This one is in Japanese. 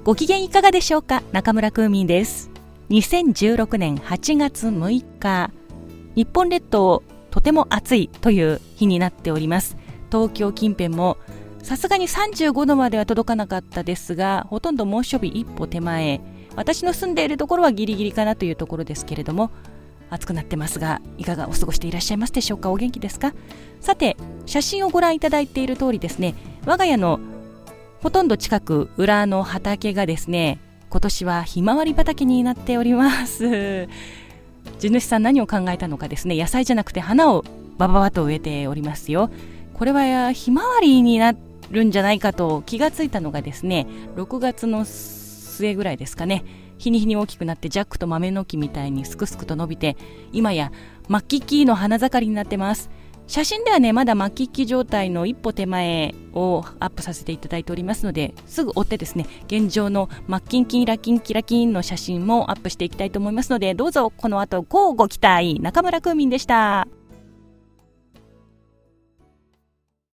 ご機嫌いかがでしょうか。中村クーミンです。2016年8月6日、日本列島とても暑いという日になっております。東京近辺もさすがに35度までは届かなかったですが、ほとんど猛暑日一歩手前、私の住んでいるところはギリギリかなというところですけれども、暑くなってますが、いかがお過ごしていらっしゃいますでしょうか。お元気ですか。さて、写真をご覧いただいている通りですね、我が家のほとんど近く裏の畑がですね、今年はひまわり畑になっております。地主さん何を考えたのかですね、野菜じゃなくて花をバババと植えておりますよ。これはひまわりになるんじゃないかと気がついたのがですね、6月の末ぐらいですかね。日に日に大きくなってジャックと豆の木みたいにすくすくと伸びて、今やマッキッキーの花盛りになってます。写真ではね、まだマッキッキー状態の一歩手前をアップさせていただいておりますので、すぐ追ってですね、現状のマッキンキンラキンキラキンの写真もアップしていきたいと思いますので、どうぞこの後乞うご期待。中村クーミンでした。